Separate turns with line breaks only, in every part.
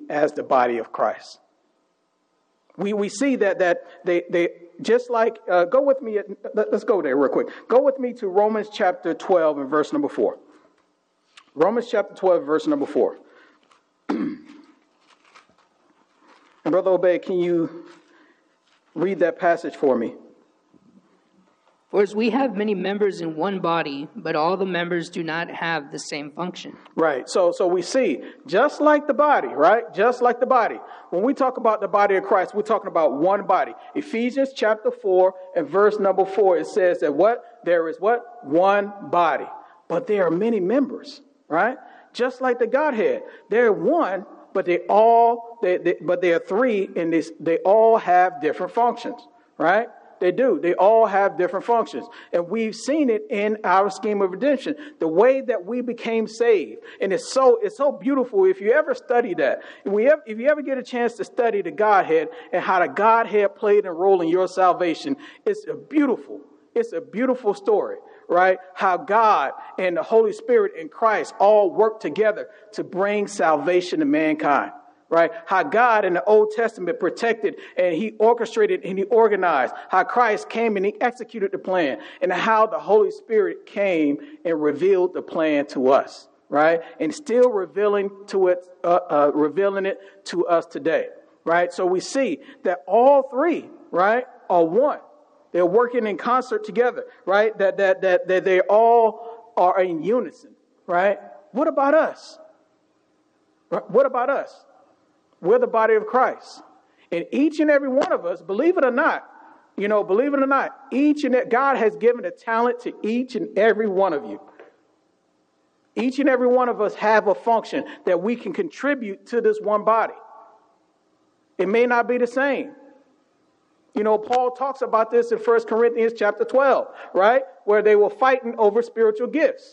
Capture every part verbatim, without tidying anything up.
as the body of Christ. We we see that that they they just like uh, go with me. Let's go there real quick. Go with me to Romans chapter twelve and verse number four. Romans chapter twelve, verse number four. And Brother Obed, can you read that passage for me?
For as we have many members in one body, but all the members do not have the same function.
Right. So so we see, just like the body, right? Just like the body. When we talk about the body of Christ, we're talking about one body. Ephesians chapter four and verse number four, it says that what? There is what? One body. But there are many members, right? Just like the Godhead. They're one, but they all, they, they, but they are three, and this, they all have different functions, right? They do. They all have different functions. And we've seen it in our scheme of redemption, the way that we became saved. And it's so it's so beautiful if you ever study that. If, we ever, if you ever get a chance to study the Godhead and how the Godhead played a role in your salvation, it's a beautiful, it's a beautiful story, right? How God and the Holy Spirit and Christ all work together to bring salvation to mankind. Right? How God in the Old Testament protected and he orchestrated and he organized. How Christ came and he executed the plan. And how the Holy Spirit came and revealed the plan to us. Right? And still revealing to it, uh, uh, revealing it to us today. Right? So we see that all three, right, are one. They're working in concert together. Right? That that that that they all are in unison. Right? What about us? What about us? We're the body of Christ. And each and every one of us, believe it or not, you know, believe it or not, each and God has given a talent to each and every one of you. Each and every one of us have a function that we can contribute to this one body. It may not be the same. You know, Paul talks about this in First Corinthians chapter twelve, right? Where they were fighting over spiritual gifts.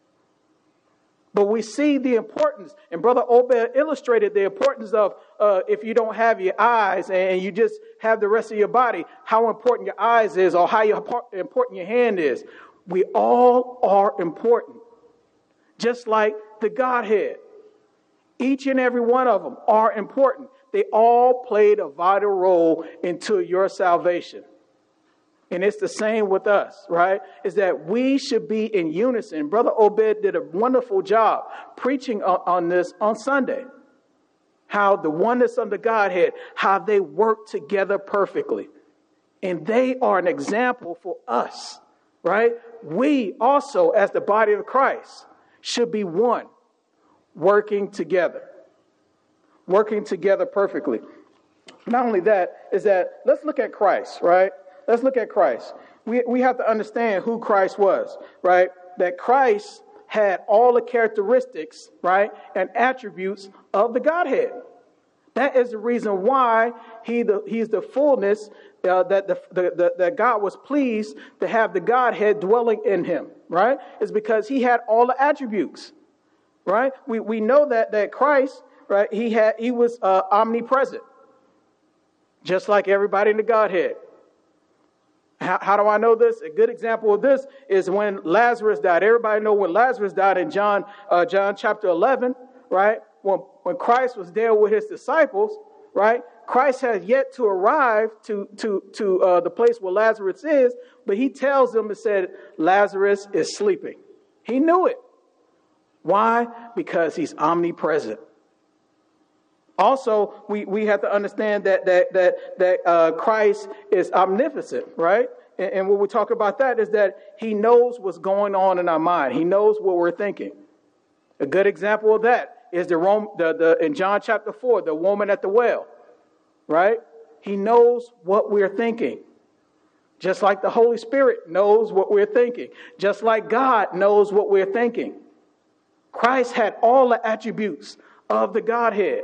But we see the importance, and Brother Obed illustrated the importance of uh, if you don't have your eyes and you just have the rest of your body, how important your eyes is or how important your hand is. We all are important, just like the Godhead. Each and every one of them are important. They all played a vital role into your salvation. And it's the same with us, right? Is that we should be in unison. Brother Obed did a wonderful job preaching on, on this on Sunday. How the oneness of the Godhead, how they work together perfectly. And they are an example for us, right? We also, as the body of Christ, should be one, working together. Working together perfectly. Not only that, is that, let's look at Christ, right? Let's look at Christ. We we have to understand who Christ was, right? That Christ had all the characteristics, right, and attributes of the Godhead. That is the reason why he the he's the fullness uh, that the, the, the that God was pleased to have the Godhead dwelling in him, right? It's because he had all the attributes, right? We we know that that Christ, right? He had he was uh, omnipresent, just like everybody in the Godhead. How, how do I know this? A good example of this is when Lazarus died. Everybody know when Lazarus died in John uh, John chapter eleven, right? When when Christ was there with his disciples, right? Christ has yet to arrive to to to uh, the place where Lazarus is, but he tells them and said, Lazarus is sleeping. He knew it. Why? Because he's omnipresent. Also, we, we have to understand that that that that uh, Christ is omnipotent, right? And, and when we talk about that is that he knows what's going on in our mind. He knows what we're thinking. A good example of that is the Rome the, the in John chapter four, the woman at the well, right? He knows what we're thinking. Just like the Holy Spirit knows what we're thinking. Just like God knows what we're thinking. Christ had all the attributes of the Godhead.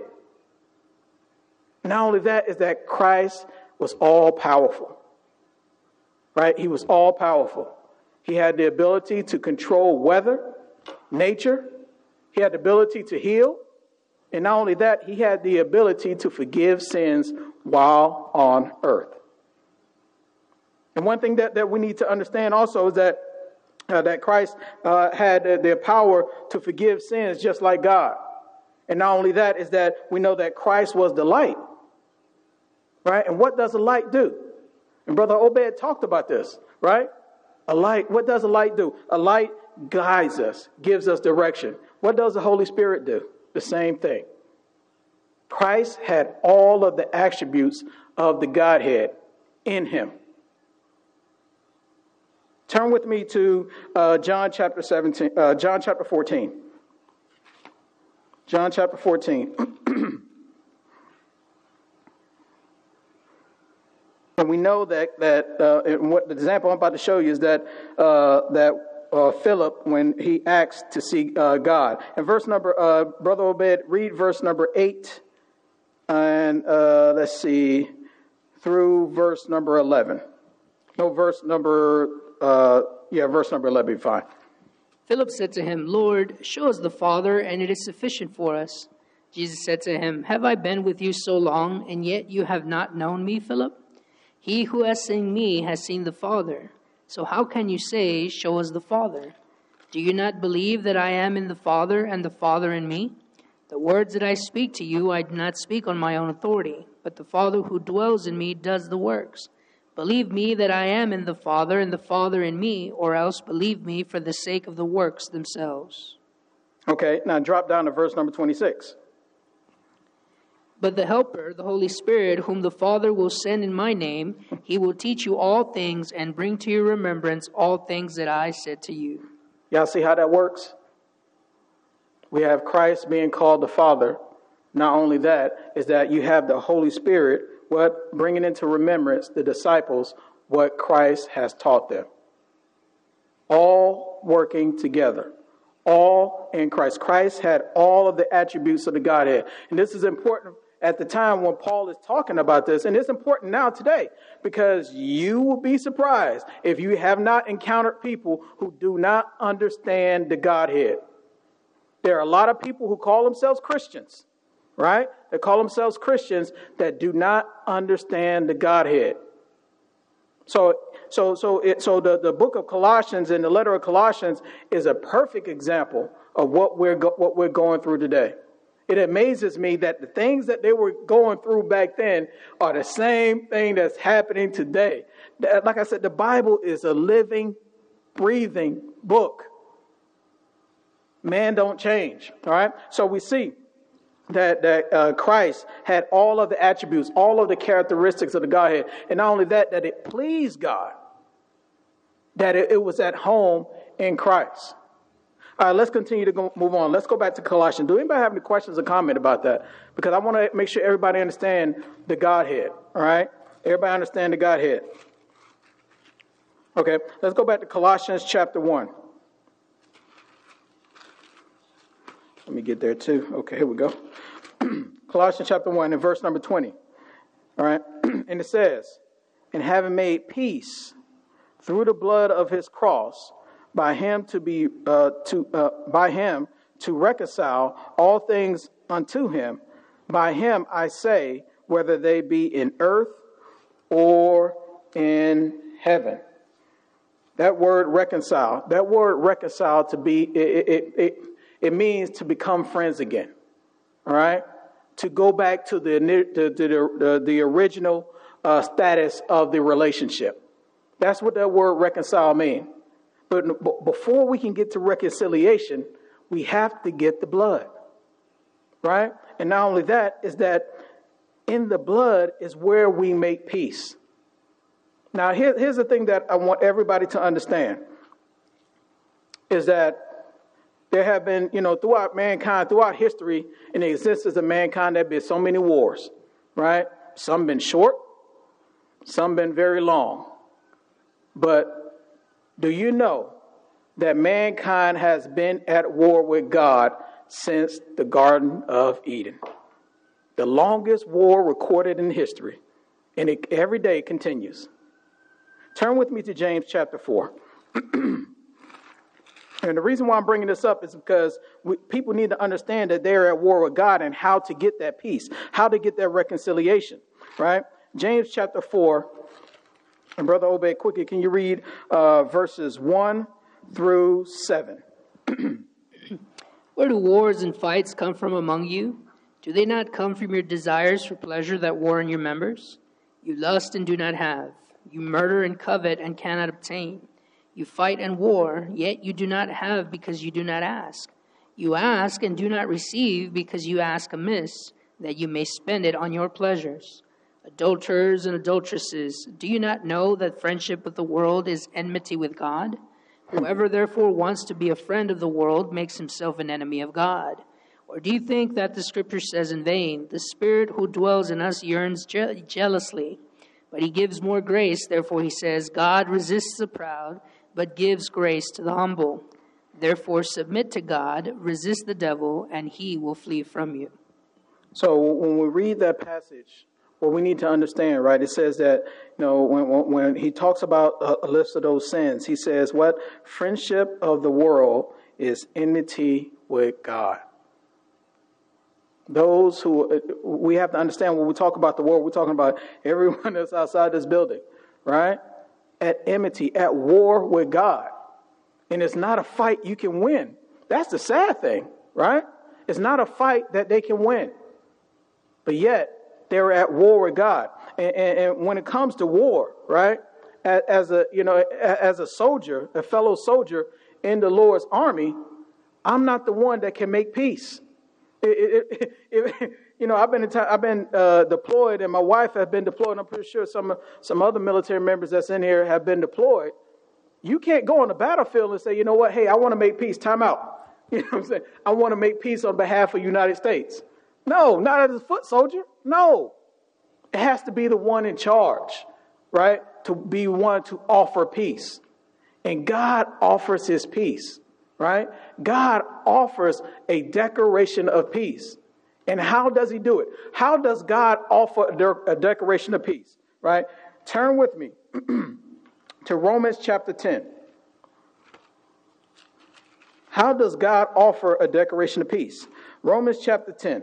Not only that, is that Christ was all powerful, right? He was all powerful. He had the ability to control weather, nature. He had the ability to heal. And not only that, he had the ability to forgive sins while on earth. And one thing that, that we need to understand also is that, uh, that Christ uh, had the, the power to forgive sins just like God. And not only that, is that we know that Christ was the light. Right? And what does a light do? And Brother Obed talked about this, right? A light, what does a light do? A light guides us, gives us direction. What does the Holy Spirit do? The same thing. Christ had all of the attributes of the Godhead in him. Turn with me to uh, John chapter seventeen, uh, John chapter fourteen. John chapter fourteen. And we know that that uh, and what the example I'm about to show you is that uh, that uh, Philip, when he asked to see uh, God, and verse number, uh, Brother Obed, read verse number eight, and uh, let's see, through verse number eleven. No, verse number, uh, yeah, verse number eleven, be fine.
Philip said to him, Lord, show us the Father, and it is sufficient for us. Jesus said to him, Have I been with you so long, and yet you have not known me, Philip? He who has seen me has seen the Father. So how can you say, Show us the Father? Do you not believe that I am in the Father and the Father in me? The words that I speak to you, I do not speak on my own authority, but the Father who dwells in me does the works. Believe me that I am in the Father and the Father in me, or else believe me for the sake of the works themselves.
Okay, now drop down to verse number twenty-six.
But the Helper, the Holy Spirit, whom the Father will send in my name, he will teach you all things and bring to your remembrance all things that I said to you.
Y'all see how that works? We have Christ being called the Father. Not only that, is that you have the Holy Spirit, what bringing into remembrance the disciples what Christ has taught them. All working together. All in Christ. Christ had all of the attributes of the Godhead. And this is important at the time when Paul is talking about this. And it's important now today, because you will be surprised if you have not encountered people who do not understand the Godhead. There are a lot of people who call themselves Christians, right? They call themselves Christians that do not understand the Godhead. So, so, so, it, so the, the book of Colossians and the letter of Colossians is a perfect example of what we're go, what we're going through today. It amazes me that the things that they were going through back then are the same thing that's happening today. Like I said, the Bible is a living, breathing book. Man don't change. All right. So we see that that uh, Christ had all of the attributes, all of the characteristics of the Godhead. And not only that, that it pleased God, that it, it was at home in Christ. All right, let's continue to go, move on. Let's go back to Colossians. Do anybody have any questions or comment about that? Because I want to make sure everybody understand the Godhead. All right? Everybody understand the Godhead. Okay, let's go back to Colossians chapter one. Let me get there too. Okay, here we go. Colossians chapter one and verse number twenty. All right. And it says, and having made peace through the blood of his cross, by him to be uh, to uh, by him to reconcile all things unto him. By him I say, whether they be in earth or in heaven. That word reconcile, that word reconcile to be it it it, it means to become friends again. All right, to go back to the to, to the, the the original uh, status of the relationship. That's what that word reconcile means. But before we can get to reconciliation, we have to get the blood, right? And not only that, is that in the blood is where we make peace. Now, here, here's the thing that I want everybody to understand, is that there have been, you know, throughout mankind, throughout history, in the existence of mankind, there have been so many wars, right? Some been short, some been very long. But do you know that mankind has been at war with God since the Garden of Eden? The longest war recorded in history. And it every day continues. Turn with me to James chapter four. And the reason why I'm bringing this up is because we, people need to understand that they're at war with God and how to get that peace, how to get that reconciliation, right? James chapter four. And Brother Obed, quickly, can you read uh, verses one through seven?
Where do wars and fights come from among you? Do they not come from your desires for pleasure that war in your members? You lust and do not have. You murder and covet and cannot obtain. You fight and war, yet you do not have because you do not ask. You ask and do not receive because you ask amiss, that you may spend it on your pleasures. Adulterers and adulteresses, do you not know that friendship with the world is enmity with God? Whoever therefore wants to be a friend of the world makes himself an enemy of God. Or do you think that the Scripture says in vain, the Spirit who dwells in us yearns je- jealously, but he gives more grace? Therefore he says, God resists the proud, but gives grace to the humble. Therefore submit to God, resist the devil, and he will flee from you.
So when we read that passage, what we need to understand, right, it says that, you know, when, when, when he talks about a, a list of those sins, he says what? Friendship of the world is enmity with God. Those who, we have to understand when we talk about the world, we're talking about everyone that's outside this building, right? At enmity, at war with God. And it's not a fight you can win. That's the sad thing, right? It's not a fight that they can win. But yet, they're at war with God. And, and, and when it comes to war, right, as a, you know, as a soldier, a fellow soldier in the Lord's army, I'm not the one that can make peace. It, it, it, it, you know, I've been I've been uh, deployed, and my wife has been deployed. I'm pretty sure some some other military members that's in here have been deployed. You can't go on the battlefield and say, you know what, hey, I want to make peace. Time out. You know what I'm saying? I want to make peace on behalf of the United States. No, not as a foot soldier. No. It has to be the one in charge, right? To be one to offer peace. And God offers his peace, right? God offers a declaration of peace. And how does he do it? How does God offer a, de- a declaration of peace, right? Turn with me to Romans chapter ten. How does God offer a declaration of peace? Romans chapter ten.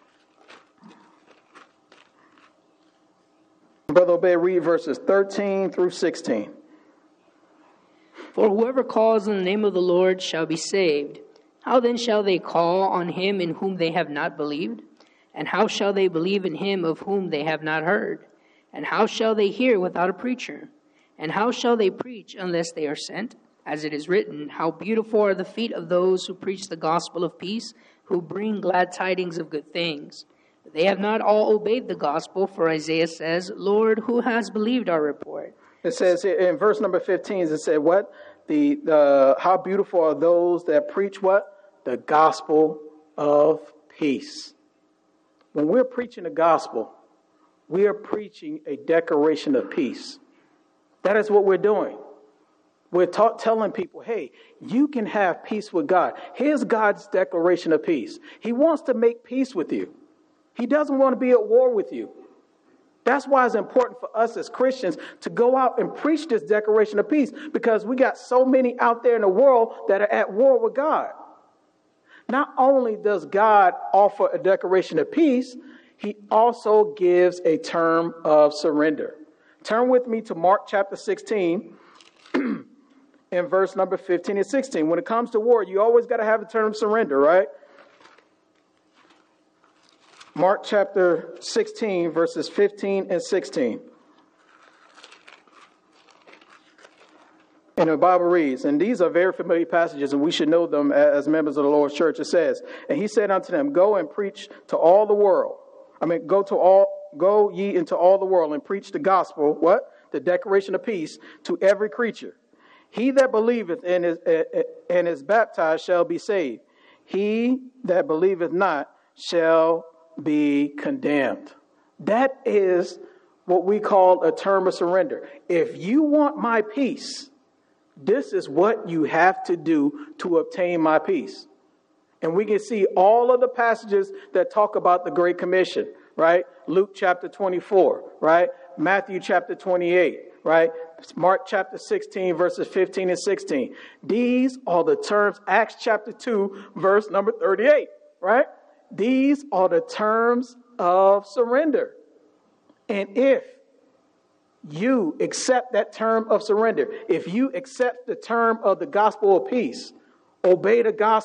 Brother Obey, read verses thirteen through sixteen.
For whoever calls on the name of the Lord shall be saved. How then shall they call on him in whom they have not believed? And how shall they believe in him of whom they have not heard? And how shall they hear without a preacher? And how shall they preach unless they are sent? As it is written, how beautiful are the feet of those who preach the gospel of peace, who bring glad tidings of good things. They have not all obeyed the gospel, for Isaiah says, Lord, who has believed our report?
It says in verse number fifteen, it said what? The, the how beautiful are those that preach what? The gospel of peace. When we're preaching the gospel, we are preaching a declaration of peace. That is what we're doing. We're ta- telling people, hey, you can have peace with God. Here's God's declaration of peace. He wants to make peace with you. He doesn't want to be at war with you. That's why it's important for us as Christians to go out and preach this declaration of peace, because we got so many out there in the world that are at war with God. Not only does God offer a declaration of peace, he also gives a term of surrender. Turn with me to Mark chapter sixteen in verse number fifteen and sixteen. When it comes to war, you always got to have a term of surrender, right? Mark chapter sixteen, verses fifteen and sixteen. And the Bible reads, and these are very familiar passages, and we should know them as members of the Lord's church. It says, and he said unto them, go and preach to all the world. I mean, go to all, go ye into all the world and preach the gospel, what? The declaration of peace to every creature. He that believeth and is, and is baptized shall be saved. He that believeth not shall be condemned. That is what we call a term of surrender. If you want my peace, this is what you have to do to obtain my peace. And we can see all of the passages that talk about the Great Commission, right? Luke chapter twenty-four, right? Matthew chapter twenty-eight, right? Mark chapter sixteen, verses fifteen and sixteen. These are the terms, Acts chapter two, verse number thirty-eight, right? These are the terms of surrender. And if you accept that term of surrender, if you accept the term of the gospel of peace, obey the gospel,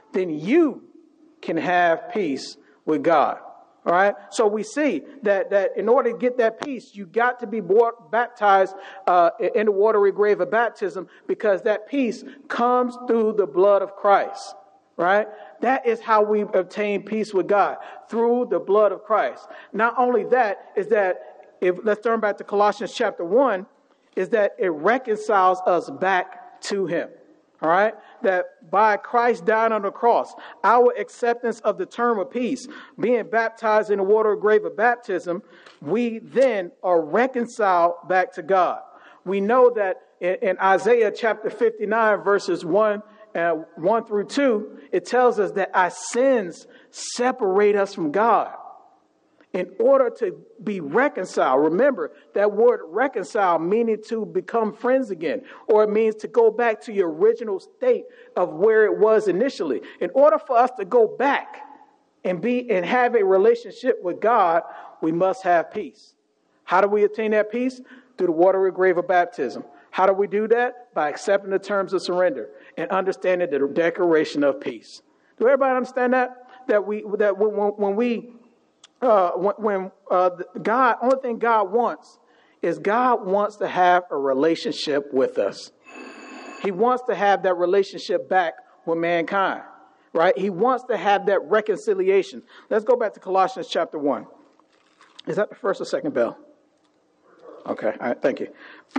then you can have peace with God. All right. So we see that that in order to get that peace, you got to be bought, baptized uh, in the watery grave of baptism, because that peace comes through the blood of Christ. Right. That is how we obtain peace with God, through the blood of Christ. Not only that, is that if let's turn back to Colossians chapter one, is that it reconciles us back to him. All right, that by Christ dying on the cross, our acceptance of the term of peace, being baptized in the water grave of baptism, we then are reconciled back to God. We know that in, in Isaiah chapter fifty-nine, verses one, uh, one through two, it tells us that our sins separate us from God. In order to be reconciled, remember that word reconcile meaning to become friends again, or it means to go back to your original state of where it was initially. In order for us to go back and be and have a relationship with God, we must have peace. How do we attain that peace? Through the watery grave of baptism. How do we do that? By accepting the terms of surrender and understanding the declaration of peace. Do everybody understand that? That we that when, when we Uh, when, when uh, God, only thing God wants is God wants to have a relationship with us. He wants to have that relationship back with mankind, right? He wants to have that reconciliation. Let's go back to Colossians chapter one. Is that the first or second bell? Okay, all right, thank you.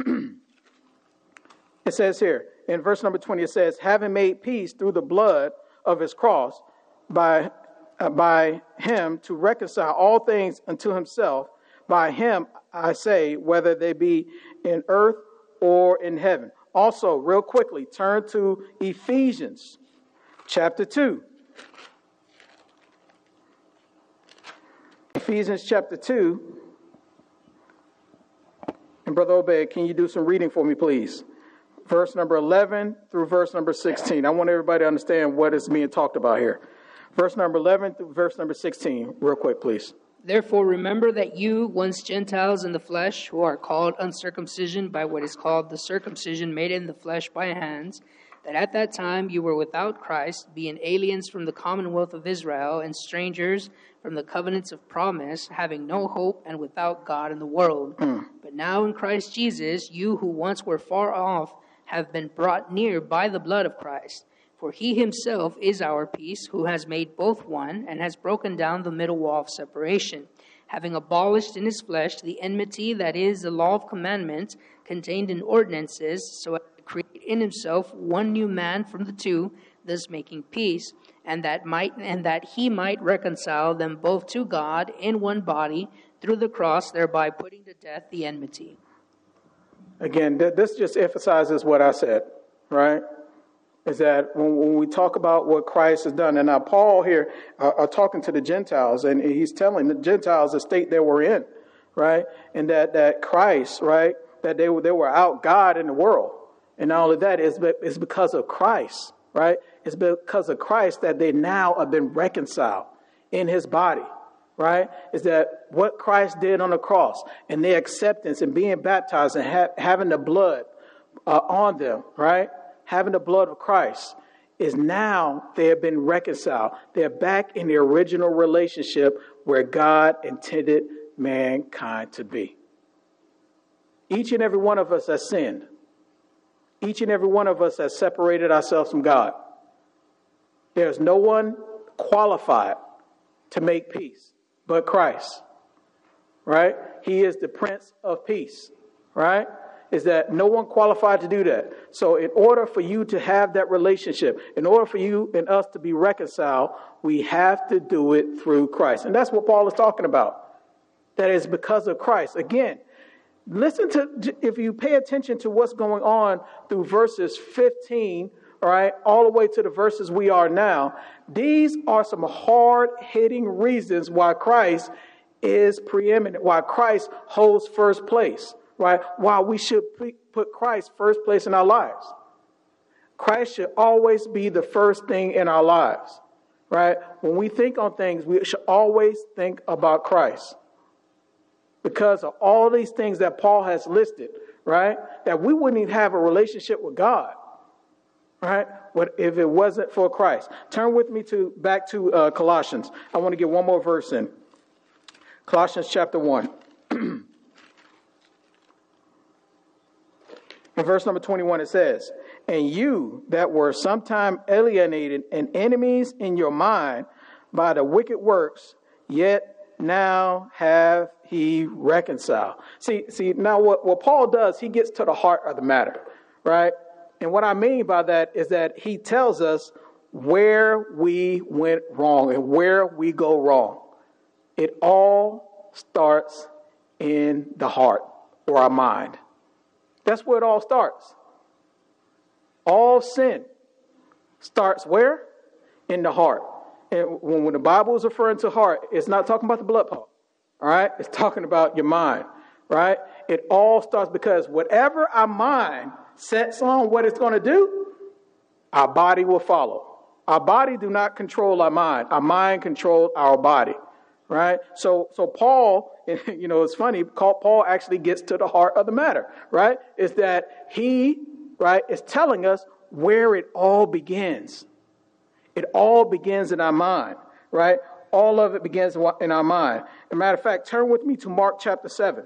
It says here in verse number twenty, it says, having made peace through the blood of his cross by Uh, by him to reconcile all things unto himself. By him, I say, whether they be in earth or in heaven. Also, real quickly, turn to Ephesians chapter two. Ephesians chapter two. And Brother Obed, can you do some reading for me, please? Verse number eleven through verse number sixteen. I want everybody to understand what is being talked about here. Verse number eleven through verse number sixteen. Real quick, please.
Therefore, remember that you, once Gentiles in the flesh, who are called uncircumcision by what is called the circumcision made in the flesh by hands, that at that time you were without Christ, being aliens from the commonwealth of Israel and strangers from the covenants of promise, having no hope and without God in the world. Mm. But now in Christ Jesus, you who once were far off have been brought near by the blood of Christ. For he himself is our peace, who has made both one, and has broken down the middle wall of separation, having abolished in his flesh the enmity that is the law of commandments contained in ordinances, so as to create in himself one new man from the two, thus making peace, and that might and that he might reconcile them both to God in one body through the cross, thereby putting to death the enmity.
Again, th- this just emphasizes what I said, right? Is that when, when we talk about what Christ has done, and now Paul here uh, are talking to the Gentiles, and he's telling the Gentiles the state they were in, right? And that, that Christ, right, that they were, they were out God in the world. And all of that is it's because of Christ, right? It's because of Christ that they now have been reconciled in his body, right? Is that what Christ did on the cross and their acceptance and being baptized and ha- having the blood uh, on them, right? Having the blood of Christ is now they have been reconciled. They're back in the original relationship where God intended mankind to be. Each and every one of us has sinned. Each and every one of us has separated ourselves from God. There's no one qualified to make peace but Christ, right? He is the Prince of Peace, right? Is that no one qualified to do that. So in order for you to have that relationship, in order for you and us to be reconciled, we have to do it through Christ. And that's what Paul is talking about. That is because of Christ. Again, listen to, if you pay attention to what's going on through verses fifteen, all right, all the way to the verses we are now, these are some hard-hitting reasons why Christ is preeminent, why Christ holds first place. Right? Why we should put Christ first place in our lives. Christ should always be the first thing in our lives. Right? When we think on things, we should always think about Christ. Because of all these things that Paul has listed, right? That we wouldn't even have a relationship with God. Right? What if it wasn't for Christ? Turn with me to back to uh, Colossians. I want to get one more verse in. Colossians chapter one. In verse number twenty-one, it says, "And you that were sometime alienated and enemies in your mind by the wicked works, yet now have he reconciled." See, see, now what, what Paul does, he gets to the heart of the matter, right? And what I mean by that is that he tells us where we went wrong and where we go wrong. It all starts in the heart or our mind. That's where it all starts. All sin starts where? In the heart. And when, when the Bible is referring to heart, it's not talking about the blood pump. All right? It's talking about your mind. Right? It all starts because whatever our mind sets on what it's going to do, our body will follow. Our body do not control our mind. Our mind controls our body. Right? So, so Paul, you know, it's funny, Paul actually gets to the heart of the matter, right? Is that he, right, is telling us where it all begins. It all begins in our mind, right? All of it begins in our mind. As a matter of fact, turn with me to Mark chapter seven.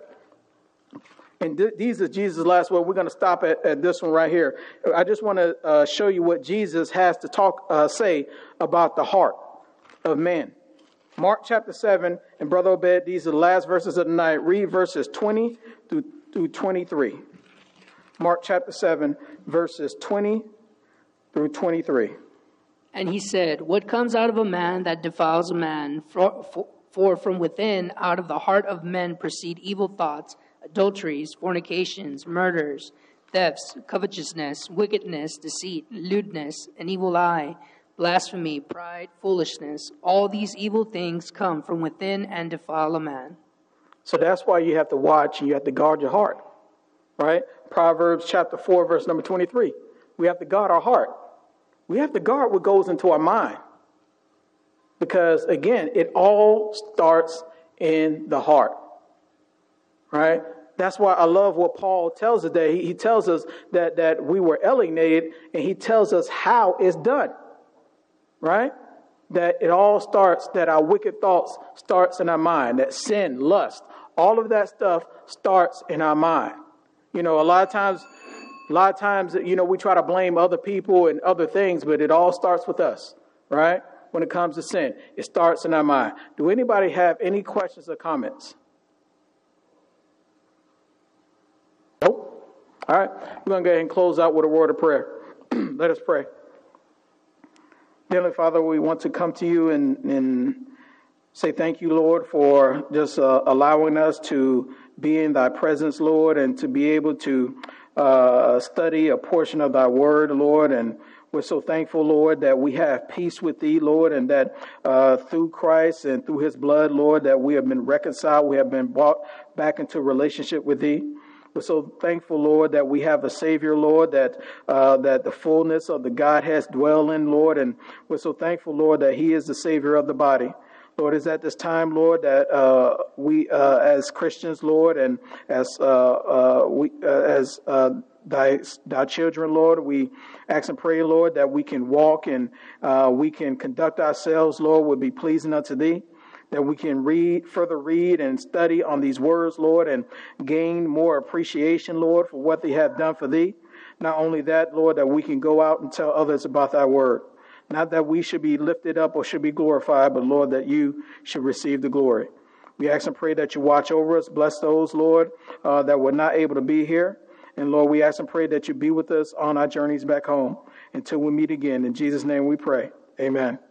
And th- these are Jesus' last word. We're going to stop at, at this one right here. I just want to uh, show you what Jesus has to talk, uh, say about the heart of man. Mark chapter seven, and Brother Obed, these are the last verses of the night. Read verses twenty through, through twenty-three. Mark chapter seven, verses twenty through twenty-three.
And he said, "What comes out of a man that defiles a man? For, for, for from within, out of the heart of men proceed evil thoughts, adulteries, fornications, murders, thefts, covetousness, wickedness, deceit, lewdness, an evil eye, blasphemy, pride, foolishness. All these evil things come from within and defile a man."
So that's why you have to watch and you have to guard your heart, right? Proverbs chapter four, verse number twenty-three. We have to guard our heart. We have to guard what goes into our mind. Because, again, it all starts in the heart, right? That's why I love what Paul tells us that he, he tells us that, that we were alienated, and he tells us how it's done, right? That it all starts, that our wicked thoughts starts in our mind, that sin, lust, all of that stuff starts in our mind. You know, a lot of times, a lot of times, you know, we try to blame other people and other things, but it all starts with us, right? When it comes to sin, it starts in our mind. Do anybody have any questions or comments? Nope. All right. We're going to go ahead and close out with a word of prayer. Let us pray. Heavenly Father, we want to come to you and, and say thank you, Lord, for just uh, allowing us to be in thy presence, Lord, and to be able to uh, study a portion of thy word, Lord. And we're so thankful, Lord, that we have peace with thee, Lord, and that uh, through Christ and through his blood, Lord, that we have been reconciled. We have been brought back into relationship with thee. We're so thankful, Lord, that we have a Savior, Lord, that uh, that the fullness of the Godhead dwell in, Lord. And we're so thankful, Lord, that he is the Savior of the body. Lord, it's at this time, Lord, that uh, we, uh, as Christians, Lord, and as uh, uh, we, uh, as uh, thy, thy children, Lord, we ask and pray, Lord, that we can walk and uh, we can conduct ourselves, Lord, would be pleasing unto thee. That we can read, further read and study on these words, Lord, and gain more appreciation, Lord, for what they have done for thee. Not only that, Lord, that we can go out and tell others about thy word. Not that we should be lifted up or should be glorified, but, Lord, that you should receive the glory. We ask and pray that you watch over us. Bless those, Lord, uh, that were not able to be here. And, Lord, we ask and pray that you be with us on our journeys back home until we meet again. In Jesus' name we pray. Amen.